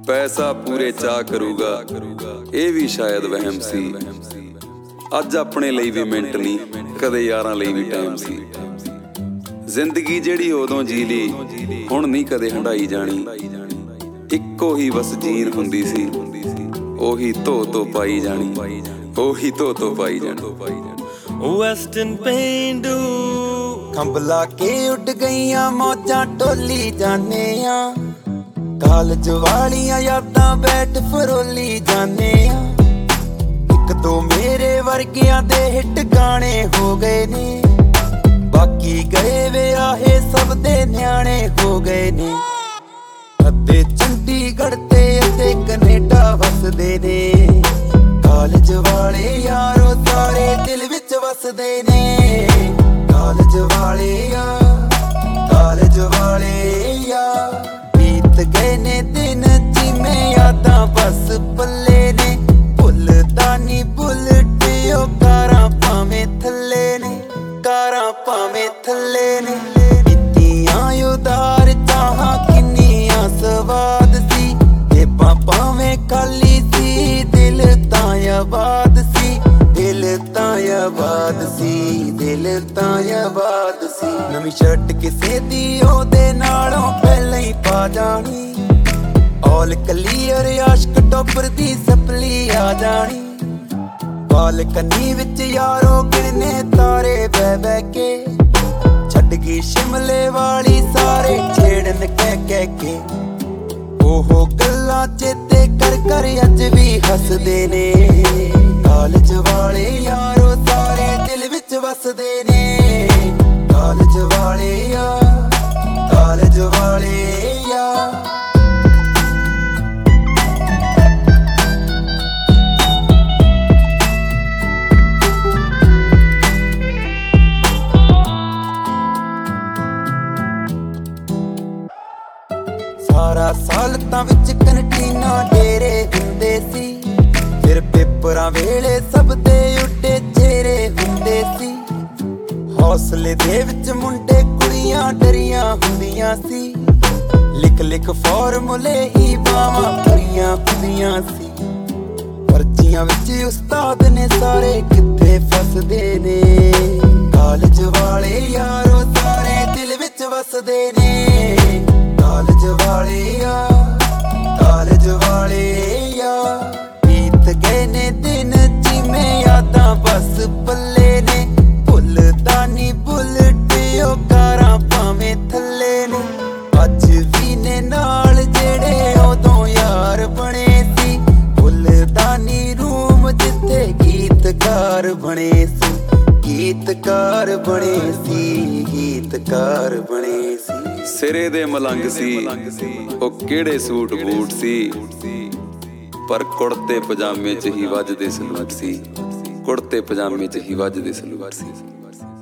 ਪੈਸਾ ਪੂਰੇ ਚਾਅ ਕਰੂਗਾ, ਇਹ ਵੀ ਸ਼ਾਇਦ ਵਹਿਮ ਸੀ। ਅੱਜ ਆਪਣੇ ਲਈ ਵੀ ਮਿੰਟ ਨਹੀਂ, ਕਦੇ ਯਾਰਾਂ ਲਈ ਵੀ ਟਾਈਮ ਸੀ। ਜ਼ਿੰਦਗੀ ਜਿਹੜੀ ਉਦੋਂ ਜੀ ਲਈ, ਹੁਣ ਨਹੀਂ ਕਦੇ ਹੰਢਾਈ ਜਾਣੀ। ਇੱਕੋ ਹੀ ਬਸ ਜੀਨ ਹੁੰਦੀ ਸੀ, ਉਹੀ ਧੋ ਪਾਈ ਜਾਣੀ, ਉਹੀ ਧੋ ਪਾਈ ਜਾਣੀ। ਵੈਸਟਰਨ ਪੇਂਡੂ ਖੰਭਲਾ ਕੇ ਉੱਡ ਗਈਆਂ ਮੌਜਾਂ ਟੋਲੀ ਜਾਨੇ ਆ, ਕਾਲਜ ਵਾਲੀਆਂ ਯਾਦਾਂ ਬੈਠ ਫਰੋਲੀ ਜਾਨੇ ਆ। ਇੱਕ ਦੋ ਮੇਰੇ ਵਰਗਿਆਂ ਦੇ ਹਿੱਟ ਗਾਣੇ ਹੋ ਗਏ ਨੇ, ਬਾਕੀ ਗਏ ਵਿਆਹੇ ਸਭ ਦੇ ਨਿਆਣੇ ਹੋ ਗਏ ਨੇ। ਅੱਧੇ ਚੰਡੀਗੜ੍ਹ ਤੇ ਅੱਧੇ ਕੈਨੇਡਾ ਵਸਦੇ ਨੇ, ਕਾਲਜ ਵਾਲੇ ਯਾਰੋ ਸਾਰੇ ਦਿਲ ਵਿੱਚ ਵਸਦੇ ਨੇ। ਕਾਲਜ ਵਾਲੇ ਆ, ਕਾਲਜ ਵਾਲੇ ਆ, ਬੀਤ ਗਏ ਨੇ ਦਿਨ ਜਿਵੇਂ ਯਾਦਾਂ ਬਸ ਪੱਲੇ ਨੇ। ਭੁੱਲਦਾ ਨੀ ਬੁਲਟ ਉਹ ਕਾਰਾਂ ਭਾਵੇਂ ਥੱਲੇ ਨੇ, ਕਾਰਾਂ ਭਾਵੇਂ ਥੱਲੇ ਨੇ। ਬੀਤੀਆਂ ਉਦਾਰ ਚਾਹਾਂ ਕਿੰਨੀਆਂ ਸਵਾਦ ਸੀ, ਜੇਬਾਂ ਭਾਵੇਂ ਖਾਲੀ ਸੀ, ਦਿਲ ਤਾਂ ਆਬਾਦ ਸੀ, ਦਿਲ ਤਾਂ ਆਬਾਦ ਸੀ, ਦਿਲ ਤਾਂ ਆਬਾਦ ਸੀ। ਨਵੀਂ ਸ਼ਰਟ ਕਿਸੇ ਦੀ ਉਹਦੇ ਨਾਲੋਂ ਪਹਿਲਾਂ ਹੀ ਪਾ ਜਾਣੀ, ਆਲ ਕਲੀਅਰ ਆਸ਼ਕ ਟੋਪਰ ਦੀ ਸਪਲੀ ਆ ਜਾਣੀ। ਬਾਲਕਨੀ ਵਿੱਚ ਯਾਰੋ ਗਿਣਨੇ ਤਾਰੇ ਬਹਿ ਬਹਿ ਕੇ, ਛੱਡ ਗਈ ਸ਼ਿਮਲੇ ਵਾਲੀ ਸਾਰੇ ਛੇੜਨ ਕਹਿ ਕੇ। ਉਹ ਗੱਲਾਂ ਚੇਤੇ ਕਰ ਅੱਜ ਵੀ ਹੱਸਦੇ ਨੇ, ਕਾਲਜ ਵਾਲੇ ਯਾਰੋ ਸਾਰੇ ਦਿਲ ਵਿੱਚ ਵਸਦੇ ਨੇ। ਕਾਲਜ ਵਾਲੇ ਆ, ਕਾਲਜ ਵਾਲੇ ਆ। ਸਾਰਾ ਸਾਲ ਤਾਂ ਵਿੱਚ ਕੰਟੀਨਾ ਡੇਰੇ ਹੁੰਦੇ ਸੀ, ਫਿਰ ਪੇਪਰਾਂ ਵੇਲੇ ਸਭ ਦੇ ਉੱਡੇ ਚਿਹਰੇ ਹੁੰਦੇ ਸੀ। ਹੌਸਲੇ ਦੇ ਵਿੱਚ ਮੁੰਡੇ ਕੁੜੀਆਂ ਡਰੀਆਂ ਹੁੰਦੀਆਂ ਸੀ, ਲਿਖ ਲਿਖ ਫਾਰਮੂਲੇ ਹੀ ਬਾਵਾਂ ਭਰੀਆਂ ਹੁੰਦੀਆਂ ਸੀ। ਪਰਚੀਆਂ ਵਿੱਚ ਉਸਤਾਦ ਨੇ ਸਾਰੇ ਕਿੱਥੇ ਫਸਦੇ ਨੇ, ਕਾਲਜ ਵਾਲੇ ਯਾਰੋ ਸਾਰੇ ਦਿਲ ਵਿੱਚ ਵਸਦੇ ਨੇ। ਕਾਲਜ ਵਾਲੇ ਆ, ਕਾਲਜ ਵਾਲੇ ਆ, ਬੀਤ ਗਏ ਨੇ ਦਿਨ ਜਿਵੇਂ ਯਾਦਾਂ ਬਸ ਪੱਲੇ ਨੇ। ਭੁੱਲਦਾ ਨੀ ਬੁਲਟ ਉਹ ਕਾਰਾਂ ਭਾਵੇਂ ਥੱਲੇ ਨੇ, ਅੱਜ ਵੀ ਨੇ ਨਾਲ ਜਿਹੜੇ ਉਦੋਂ ਯਾਰ ਬਣੇ ਸੀ। ਭੁੱਲਦਾ ਨੀ ਰੂਮ ਜਿੱਥੇ ਗੀਤਕਾਰ ਬਣੇ ਸੀ, ਗੀਤਕਾਰ ਬਣੇ ਸੀ, ਗੀਤਕਾਰ ਬਣੇ ਸੀ। ਸਿਰੇ ਦੇ ਮਲੰਗ ਸੀ ਉਹ ਕਿਹੜੇ ਸੂਟ ਬੂਟ ਸੀ, ਪਰ ਕੁੜਤੇ ਪਜਾਮੇ 'ਚ ਹੀ ਵੱਜਦੇ ਸਲੂਟ ਸੀ, ਕੁੜਤੇ ਪਜਾਮੇ 'ਚ ਹੀ ਵੱਜਦੇ ਸਲੂਟ ਸੀ।